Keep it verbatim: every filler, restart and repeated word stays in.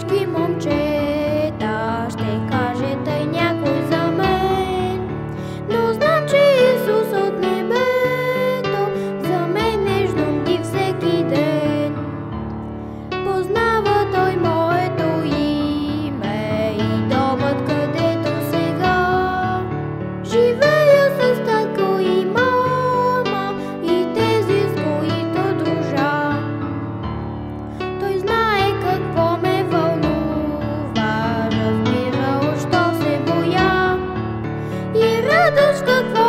всички момчета ще кажете някой за мен, но знам, че Исус от небето за мен нежно ги всеки ден. Познава Той моето име и домът, където сега живея с татко и мама и тези, с които дружа. Той знае какво ме вълнува, разбира от що се боя и радост каква